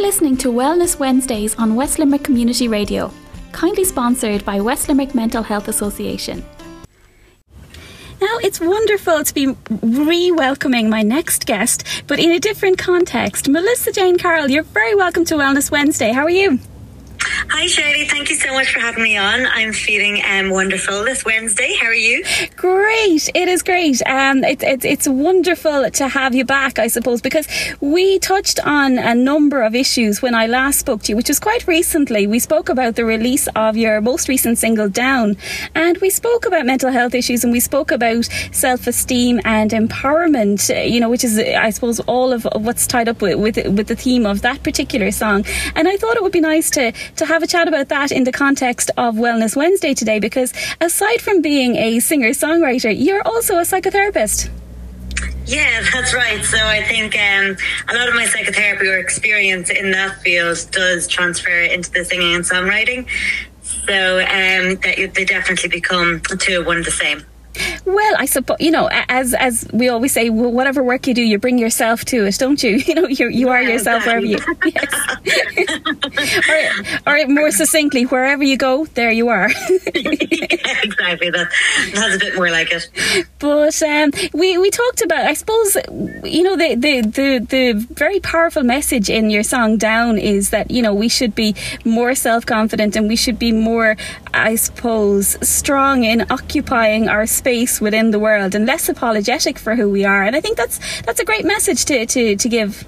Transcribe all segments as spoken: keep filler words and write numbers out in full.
listening to Wellness Wednesdays on West Limerick Community Radio, kindly sponsored by West Limerick Mental Health Association. Now, it's wonderful to be re-welcoming my next guest, but in a different context. Melissa Jane Carroll, you're very welcome to Wellness Wednesday. How are you? Hi Shirley, thank you so much for having me on. I'm feeling um, wonderful this Wednesday. How are you? Great, it is great. Um, it, it, it's wonderful to have you back, I suppose, because we touched on a number of issues when I last spoke to you, which was quite recently. We spoke about the release of your most recent single, Down, and we spoke about mental health issues, and we spoke about self-esteem and empowerment, you know, which is, I suppose, all of what's tied up with, with, with the theme of that particular song. And I thought it would be nice to to have a chat about that in the context of Wellness Wednesday today, because aside from being a singer-songwriter, you're also a psychotherapist. Yeah, that's right. So I think um, a lot of my psychotherapy or experience in that field does transfer into the singing and songwriting. So um, that they definitely become two one the same. Well, I suppose, you know, as as we always say, whatever work you do, you bring yourself to it, don't you? You know, you you are yeah, yourself exactly. wherever you... Yes. or, or more succinctly, wherever you go, there you are. Yeah, exactly. That, that's a bit more like it. But um, we, we talked about, I suppose, you know, the, the, the, the very powerful message in your song Down is that, you know, we should be more self-confident and we should be more, I suppose, strong in occupying our space within the world and less apologetic for who we are. And I think that's that's a great message to, to, to give.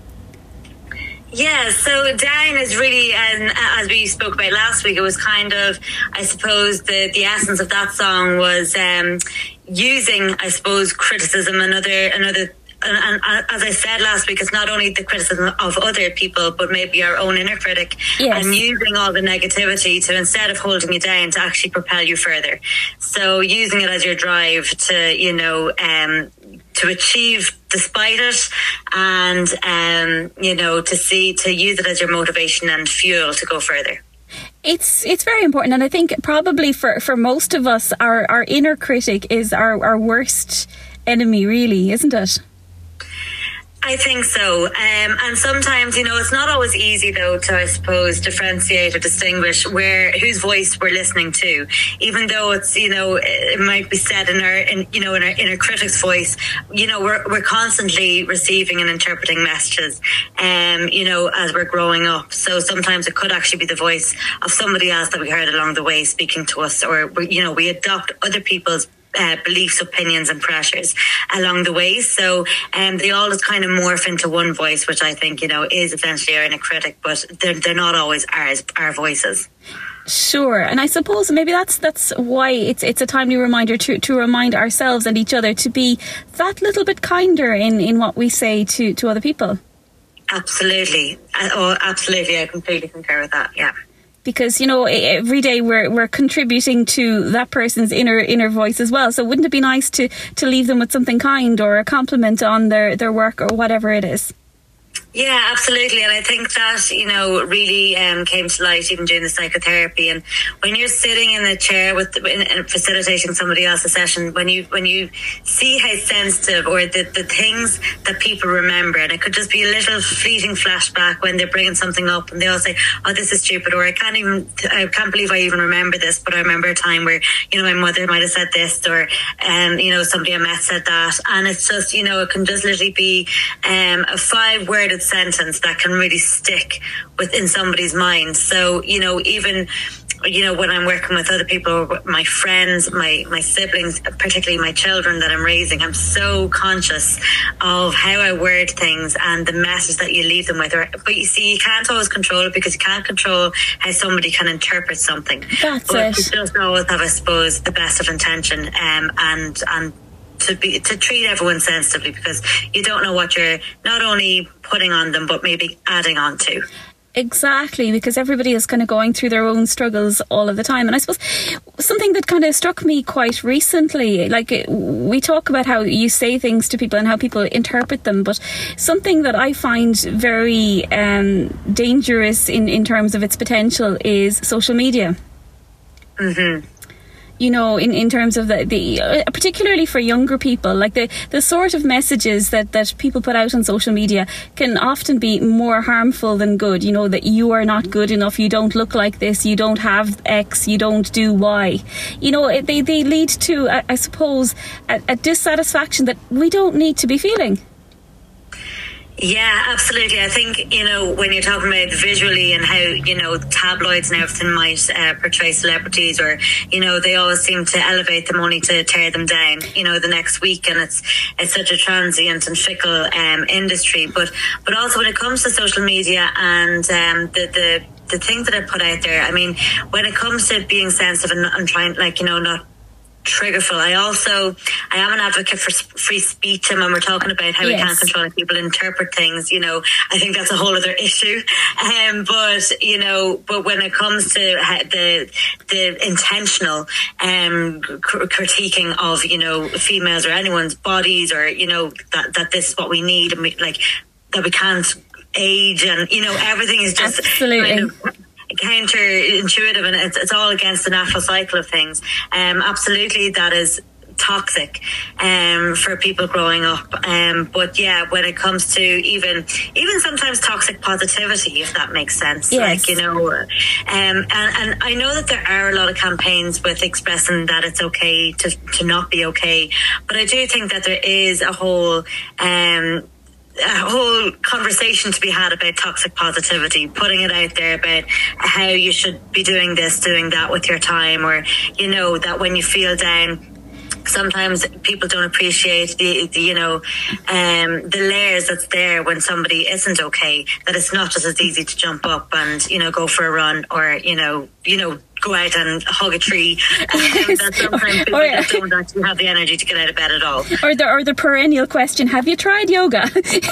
Yeah, so Down is really, um, as we spoke about last week, it was kind of, I suppose, the, the essence of that song was um, using, I suppose, criticism, another another. And, and as I said last week, it's not only the criticism of other people, but maybe our own inner critic, yes. and using all the negativity to, instead of holding you down, to actually propel you further. So using it as your drive to, you know, um, to achieve despite it, and, um, you know, to see, to use it as your motivation and fuel to go further. It's it's very important, and I think probably for, for most of us, our, our inner critic is our, our worst enemy, really, isn't it? I think so. Um, and sometimes, you know, it's not always easy, though, to, I suppose, differentiate or distinguish where whose voice we're listening to. Even though it's, you know, it might be said in our, in, you know, in our inner critic's voice, you know, we're we're constantly receiving and interpreting messages, um, you know, as we're growing up. So sometimes it could actually be the voice of somebody else that we heard along the way speaking to us, or, you know, we adopt other people's Uh, beliefs, opinions and pressures along the way. So um, they all just kind of morph into one voice, which I think, you know, is essentially our inner critic, but they're, they're not always ours, our voices. Sure, and I suppose maybe that's that's why it's it's a timely reminder to, to remind ourselves and each other to be that little bit kinder in, in what we say to, to other people. Absolutely. Uh, oh, absolutely. I completely concur with that, yeah. Because, you know, every day we're we're contributing to that person's inner inner voice as well. So wouldn't it be nice to, to leave them with something kind or a compliment on their, their work or whatever it is? Yeah, absolutely. And I think that, you know, really um, came to light even during the psychotherapy. And when you're sitting in a chair with in, in facilitating somebody else's session, when you when you see how sensitive or the, the things that people remember, and it could just be a little fleeting flashback when they're bringing something up and they all say, oh, this is stupid, or I can't even, I can't believe I even remember this, but I remember a time where, you know, my mother might have said this, or, um, you know, somebody I met said that. And it's just, you know, it can just literally be um, a five-worded sentence that can really stick within somebody's mind. So, you know, even, you know, when I'm working with other people, my friends, my, my siblings, particularly my children that I'm raising, I'm so conscious of how I word things and the message that you leave them with. But you see, you can't always control it because you can't control how somebody can interpret something. That's but it. you just always have, I suppose, the best of intention, um, and, and, to be to treat everyone sensitively, because you don't know what you're not only putting on them but maybe adding on to. Exactly, because everybody is kind of going through their own struggles all of the time. And I suppose something that kind of struck me quite recently, like we talk about how you say things to people and how people interpret them, but something that I find very um, dangerous in, in terms of its potential is social media. Mm-hmm. you know, in, in terms of the, the uh, particularly for younger people, like the, the sort of messages that, that people put out on social media can often be more harmful than good. You know, that you are not good enough, you don't look like this, you don't have X, you don't do Y. You know, it, they, they lead to, I, I suppose, a, a dissatisfaction that we don't need to be feeling. Yeah, absolutely. I think, you know, when you're talking about visually and how, you know, tabloids and everything might uh, portray celebrities, or, you know, they always seem to elevate them only to tear them down, you know, the next week. And it's it's such a transient and fickle um, industry. But but also when it comes to social media and um, the, the, the things that are put out there, I mean, when it comes to being sensitive and, and trying, like, you know, not triggerful. I also, I am an advocate for free speech, and when we're talking about how yes. we can't control how people interpret things, you know, I think that's a whole other issue. Um, but, you know, but when it comes to the the intentional um, critiquing of, you know, females or anyone's bodies, or, you know, that, that this is what we need, and we, like, that we can't age, and, you know, everything is just absolutely kind of counterintuitive, and it's, it's all against the natural cycle of things. Um, absolutely, that is toxic um, for people growing up. Um, but yeah, when it comes to even even sometimes toxic positivity, if that makes sense, yes. like, you know, um, and, and I know that there are a lot of campaigns with expressing that it's okay to, to not be okay, but I do think that there is a whole um a whole conversation to be had about toxic positivity, putting it out there about how you should be doing this, doing that with your time, or, you know, that when you feel down, sometimes people don't appreciate the, the you know, um, the layers that's there when somebody isn't okay, that it's not just as easy to jump up and, you know, go for a run, or, you know, you know, go out and hug a tree. Um, that sometimes people or, just don't actually have the energy to get out of bed at all. Or the or the perennial question: have you tried yoga?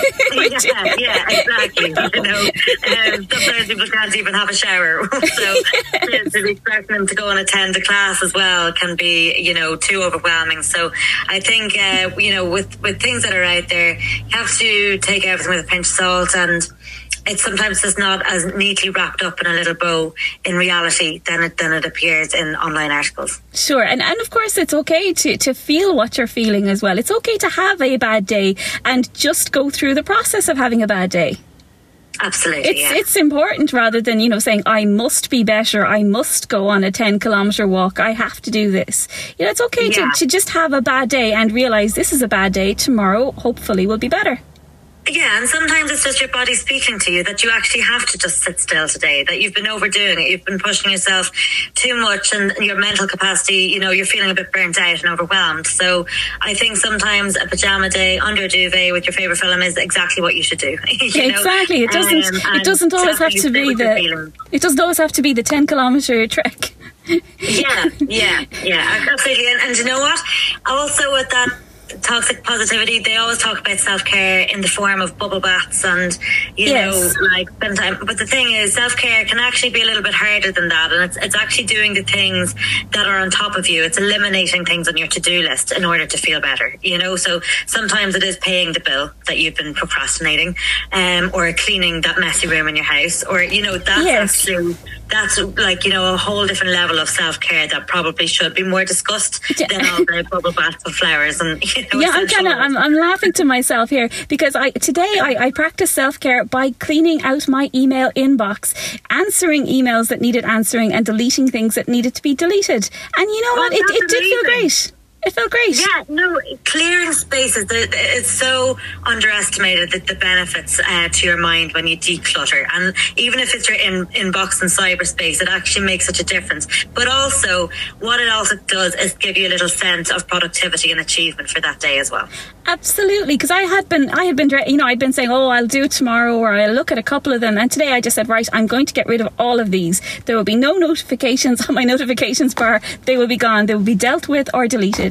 yeah, yeah, exactly. You know, um, sometimes people can't even have a shower, so to, to be expecting them to go and attend a class as well can be, you know, too overwhelming. So I think, uh, you know, with with things that are out there, you have to take everything with a pinch of salt, and it's sometimes just not as neatly wrapped up in a little bow in reality than it than it appears in online articles. Sure, and, and of course it's okay to, to feel what you're feeling as well. It's okay to have a bad day and just go through the process of having a bad day. Absolutely, it's yeah. it's important, rather than, you know, saying I must be better, I must go on a ten kilometre walk, I have to do this. You know, it's okay yeah. to, to just have a bad day and realise this is a bad day, tomorrow hopefully will be better. Yeah, and sometimes it's just your body speaking to you that you actually have to just sit still today, that you've been overdoing it, you've been pushing yourself too much, and your mental capacity, you know, you're feeling a bit burnt out and overwhelmed. So I think sometimes a pajama day under a duvet with your favourite film is exactly what you should do. you exactly. know? It doesn't um, it doesn't always have to be the it doesn't always have to be the ten kilometre trek. yeah, yeah, yeah, absolutely. And, and you know what? Also with that toxic positivity, they always talk about self-care in the form of bubble baths and, you yes. know, like sometimes, but the thing is, self-care can actually be a little bit harder than that, and it's it's actually doing the things that are on top of you. It's eliminating things on your to-do list in order to feel better, you know. So sometimes it is paying the bill that you've been procrastinating, um, or cleaning that messy room in your house, or, you know, that's yes. actually that's like, you know, a whole different level of self-care that probably should be more discussed than all the bubble baths of flowers and, you know, yeah, I'm kind of I'm, I'm laughing to myself here, because I today I, I practice self-care by cleaning out my email inbox, answering emails that needed answering, and deleting things that needed to be deleted. And you know well, what? It, it did feel great. It felt great. Yeah, no, clearing spaces, it's so underestimated, that the benefits uh, to your mind when you declutter. And even if it's your in, inbox and cyberspace, it actually makes such a difference. But also, what it also does is give you a little sense of productivity and achievement for that day as well. Absolutely, because I had been, I had been, you know, I'd been saying, oh, I'll do it tomorrow, or I'll look at a couple of them. And today I just said, right, I'm going to get rid of all of these. There will be no notifications on my notifications bar. They will be gone. They will be dealt with or deleted.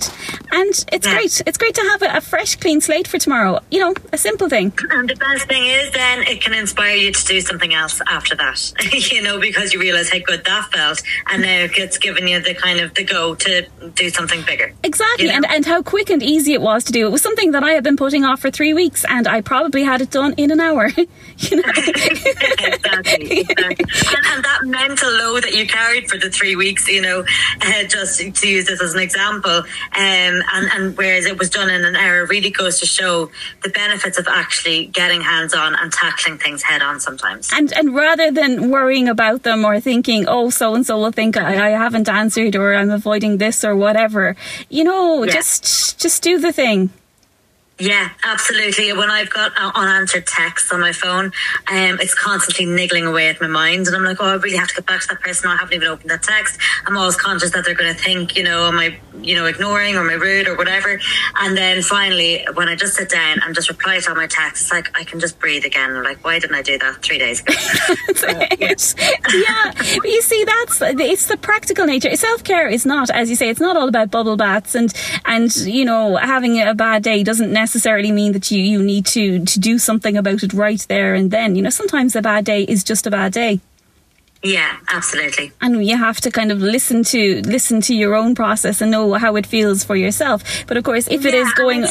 And it's yeah. great. It's great to have a, a fresh, clean slate for tomorrow. You know, a simple thing. And the best thing is then it can inspire you to do something else after that, you know, because you realise how good that felt. And now it's given you the kind of the go to do something bigger. Exactly. You know? And, and how quick and easy it was to do. It was something that I had been putting off for three weeks and I probably had it done in an hour. You know? exactly. exactly. And, and that mental load that you carried for the three weeks, you know, uh, just to use this as an example, um, and, and whereas it was done in an hour really goes to show the benefits of actually getting hands-on and tackling things head-on sometimes. And and rather than worrying about them or thinking, oh, so-and-so will think I, I haven't answered or I'm avoiding this or whatever, you know, yeah. just just do the thing. Yeah, absolutely. When I've got unanswered texts on my phone, um, it's constantly niggling away at my mind. And I'm like, oh, I really have to get back to that person. I haven't even opened that text. I'm always conscious that they're going to think, you know, am I, you know, ignoring or am I rude or whatever. And then finally, when I just sit down and just reply to all my texts, it's like, I can just breathe again. I'm like, why didn't I do that three days ago? so, yeah. yeah. You see, that's, it's the practical nature. Self-care is not, as you say, it's not all about bubble baths and, and, you know, having a bad day doesn't necessarily necessarily mean that you, you need to, to do something about it right there and then. You know, sometimes a bad day is just a bad day. Yeah, absolutely. And you have to kind of listen to listen to your own process and know how it feels for yourself. But of course, if it yeah, is going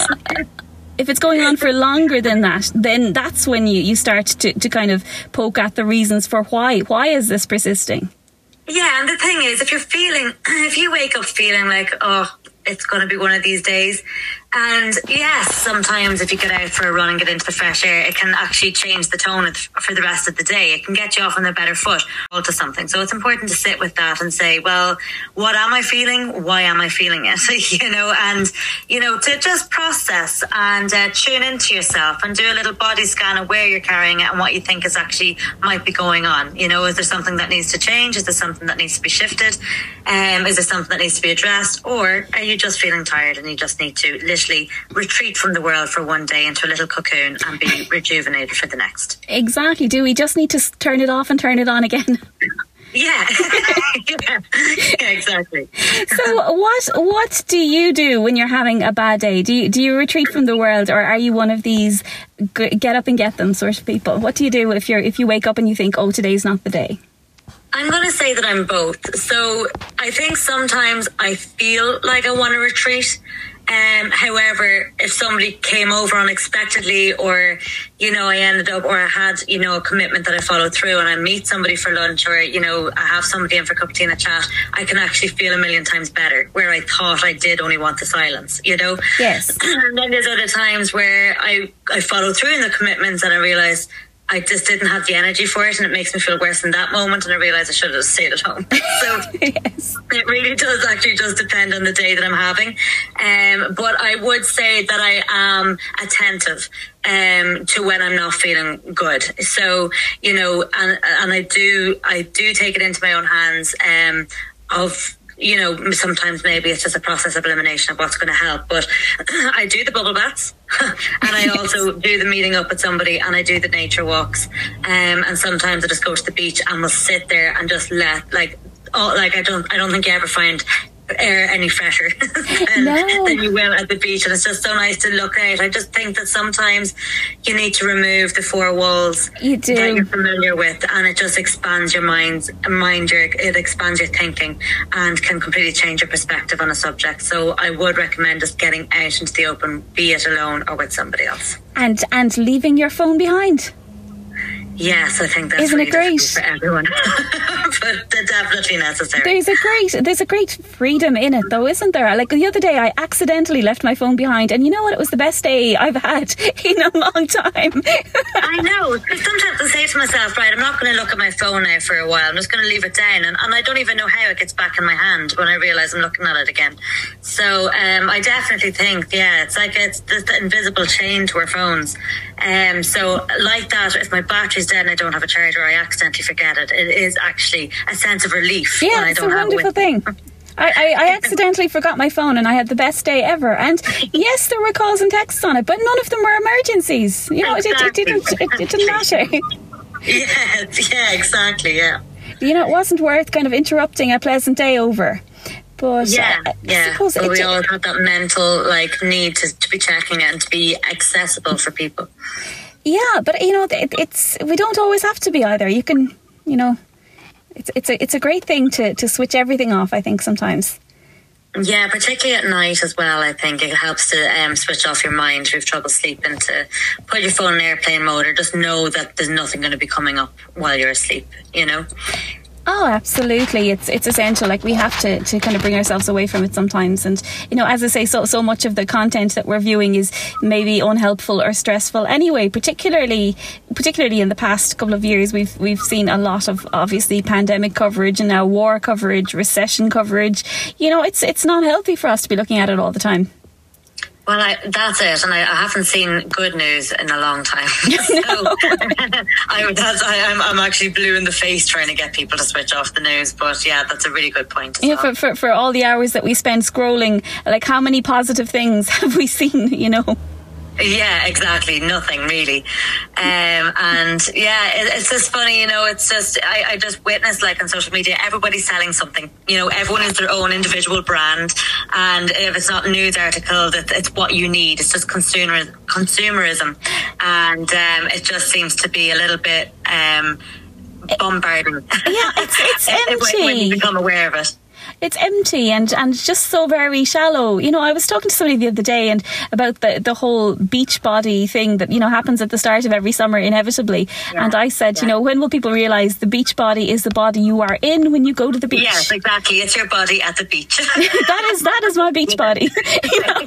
if it's going on for longer than that, then that's when you, you start to, to kind of poke at the reasons for why. Why is this persisting? Yeah, and the thing is, if you're feeling, if you wake up feeling like, oh, it's going to be one of these days. And yes, sometimes if you get out for a run and get into the fresh air, it can actually change the tone for the rest of the day. It can get you off on a better foot to something. So it's important to sit with that and say, well, what am I feeling? Why am I feeling it? you know, and, you know, to just process and uh, tune into yourself and do a little body scan of where you're carrying it and what you think is actually might be going on. You know, is there something that needs to change? Is there something that needs to be shifted? Um, is there something that needs to be addressed? Or are you just feeling tired and you just need to literally retreat from the world for one day into a little cocoon and be rejuvenated for the next? Exactly. Do we just need to turn it off and turn it on again? Yeah. yeah. yeah, exactly. So what what do you do when you're having a bad day? Do you do you retreat from the world, or are you one of these g- get up and get them sort of people? What do you do if you're if you wake up and you think, oh, today's not the day? I'm going to say that I'm both. So I think sometimes I feel like I want to retreat. Um, however, if somebody came over unexpectedly, or, you know, I ended up, or I had, you know, a commitment that I followed through, and I meet somebody for lunch, or, you know, I have somebody in for a cup of tea and a chat, I can actually feel a million times better, where I thought I did only want the silence, you know? Yes. And then there's other times where I, I follow through in the commitments and I realised I just didn't have the energy for it, and it makes me feel worse in that moment, and I realise I should have stayed at home. So yes. It really does actually just depend on the day that I'm having. Um, but I would say that I am attentive um, to when I'm not feeling good. So, you know, and and I do I do take it into my own hands um, of, you know, sometimes maybe it's just a process of elimination of what's going to help. But I do the bubble baths. and I also do the meeting up with somebody, and I do the nature walks. Um, and sometimes I just go to the beach and we'll sit there and just let, like, oh, like I don't, I don't think you ever find air any fresher than, no. than you will at the beach. And it's just so nice to look out. I just think that sometimes you need to remove the four walls you do. that you're familiar with, and it just expands your mind, mind your, it expands your thinking and can completely change your perspective on a subject. So I would recommend just getting out into the open, be it alone or with somebody else. And and leaving your phone behind. Yes, I think that's Isn't really it great for everyone? But they're definitely necessary. There's a great there's a great freedom in it, though, isn't there? Like the other day, I accidentally left my phone behind, and you know what? It was the best day I've had in a long time. I know. Sometimes I say to myself, right, I'm not going to look at my phone now for a while. I'm just going to leave it down, and, and I don't even know how it gets back in my hand when I realise I'm looking at it again. So um, I definitely think, yeah, it's like it's the, the invisible chain to our phones. Um, so like that, if my battery's dead and I don't have a charger, I accidentally forget it. It is actually a sense of relief. Yeah, when I it's don't a have wonderful it thing. I, I, I accidentally forgot my phone, and I had the best day ever. And yes, there were calls and texts on it, but none of them were emergencies. You know, exactly. it, it, it didn't it, it didn't matter. Yeah, yeah, exactly, yeah. You know, it wasn't worth kind of interrupting a pleasant day over. But yeah, uh, yeah. So we all have that mental like need to, to be checking it and to be accessible for people. Yeah, but you know, it, it's we don't always have to be either. You can, you know, it's it's a it's a great thing to to switch everything off. I think sometimes. Yeah, particularly at night as well. I think it helps to um, switch off your mind if you have trouble sleeping, to put your phone in airplane mode, or just know that there's nothing going to be coming up while you're asleep, you know? Oh, absolutely. It's it's essential. Like, we have to, to kind of bring ourselves away from it sometimes. And, you know, as I say, so so much of the content that we're viewing is maybe unhelpful or stressful anyway, particularly particularly in the past couple of years. We've we've seen a lot of, obviously, pandemic coverage and now war coverage, recession coverage. You know, it's it's not healthy for us to be looking at it all the time. Well, I, that's it, and I, I haven't seen good news in a long time. So I, that's, I, I'm, I'm actually blue in the face trying to get people to switch off the news. But yeah, that's a really good point. As yeah, well. for, for for all the hours that we spend scrolling, like, how many positive things have we seen? You know. Yeah, exactly. Nothing really. Um, and yeah, it, it's just funny, you know, it's just, I, I just witnessed, like, on social media, everybody's selling something, you know, everyone is their own individual brand. And if it's not a news article, that it's what you need. It's just consumer consumerism. And um, it just seems to be a little bit um, bombarding. Yeah, it's, it's empty. when you become aware of it. It's empty and, and just so very shallow. You know, I was talking to somebody the other day and about the, the whole beach body thing that, you know, happens at the start of every summer inevitably. Yeah, and I said, yeah. you know, when will people realise the beach body is the body you are in when you go to the beach? Yes, exactly. It's your body at the beach. that is that is my beach body. You know,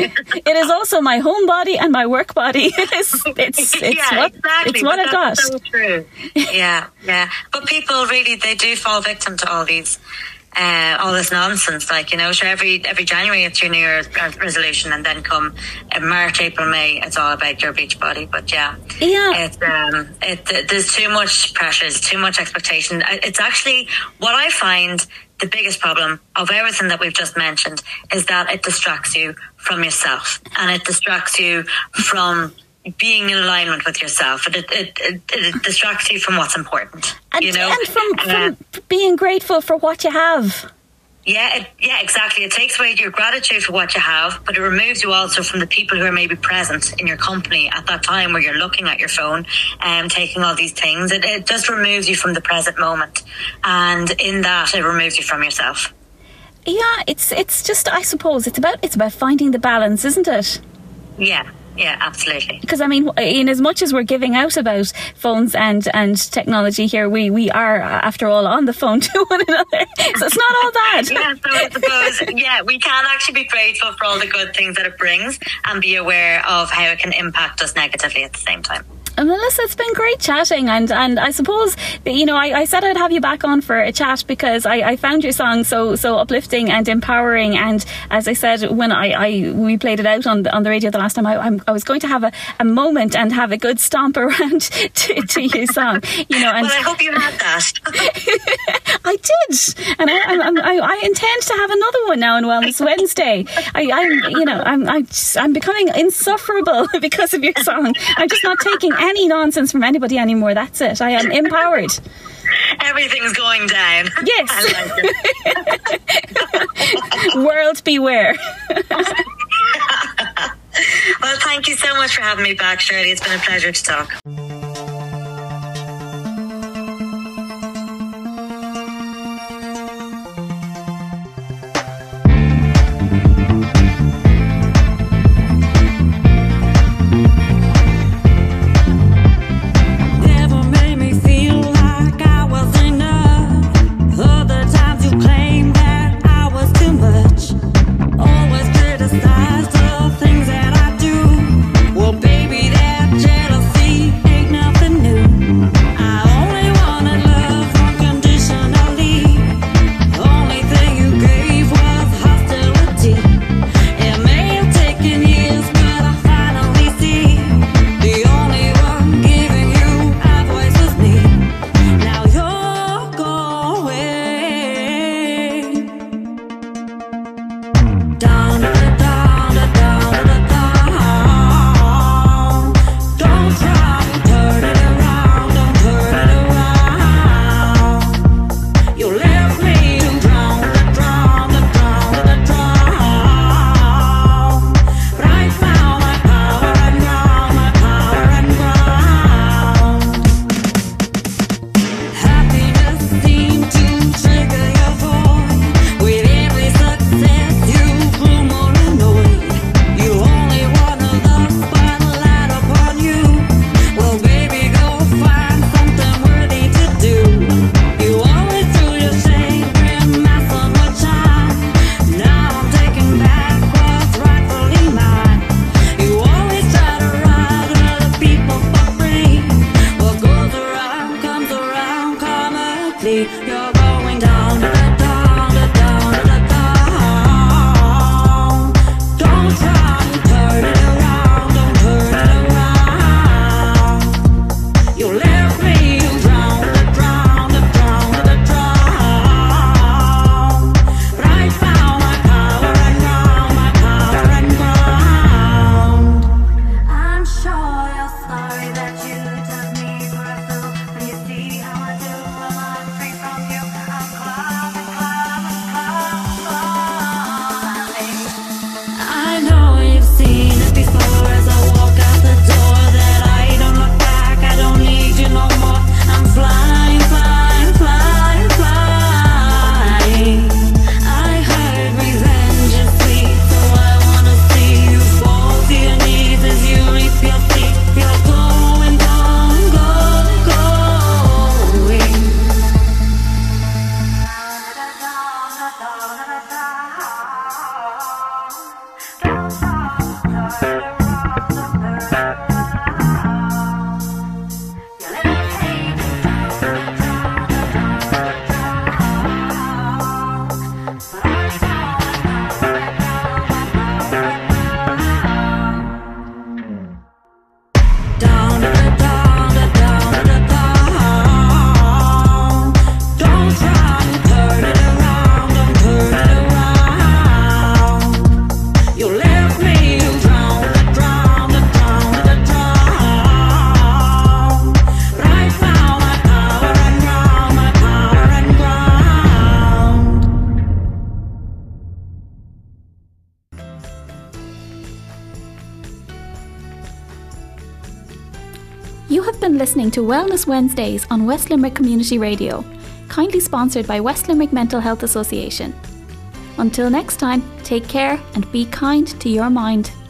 it is also my home body and my work body. It's it's, it's yeah, what exactly. it's what but I got. So true. Yeah, yeah. But people really, they do fall victim to all these. Uh, all this nonsense, like, you know, sure, every every January it's your New Year's resolution, and then come in March, April, May, it's all about your beach body. But yeah, yeah, it's um, it there's too much pressures, too much expectation. It's actually what I find the biggest problem of everything that we've just mentioned is that it distracts you from yourself, and it distracts you from being in alignment with yourself. It, it, it, it distracts you from what's important, and, you know, and from, from uh, being grateful for what you have. Yeah, it, yeah, exactly. It takes away your gratitude for what you have, but it removes you also from the people who are maybe present in your company at that time where you're looking at your phone and taking all these things. It, it just removes you from the present moment, and in that, it removes you from yourself. Yeah, it's it's just, I suppose, it's about it's about finding the balance, isn't it? Yeah. Yeah, absolutely. Because, I mean, in as much as we're giving out about phones and, and technology here, we, we are, after all, on the phone to one another. So it's not all bad. Yeah, so I suppose, yeah, we can actually be grateful for all the good things that it brings and be aware of how it can impact us negatively at the same time. And Melissa, it's been great chatting, and, and I suppose that, you know, I, I said I'd have you back on for a chat because I, I found your song so so uplifting and empowering, and as I said when I, I we played it out on the, on the radio the last time, I, I'm, I was going to have a, a moment and have a good stomp around to, to your song, you know. And well, I hope you had that. I did, and I, I, I, I intend to have another one now on Wellness Wednesday. I, I'm, you know, I'm I, I'm becoming insufferable because of your song. I'm just not taking any nonsense from anybody anymore. That's it. I am empowered. Everything's going down. Yes. I like it. World beware. Well, thank you so much for having me back, Shirley. It's been a pleasure to talk. You left me to drown, to drown, to drown. You have been listening to Wellness Wednesdays on West Limerick Community Radio, kindly sponsored by West Limerick Mental Health Association. Until next time, take care and be kind to your mind.